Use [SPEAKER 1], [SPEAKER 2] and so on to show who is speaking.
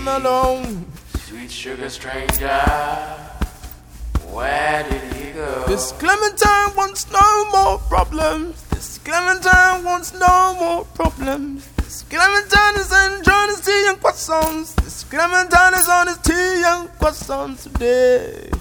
[SPEAKER 1] him alone.
[SPEAKER 2] Sweet sugar stranger, where did he go?
[SPEAKER 1] This Clementine wants no more problems. This Clementine wants no more problems. This Clementine is enjoying his tea and croissants. This Clementine is on his tea and croissants today.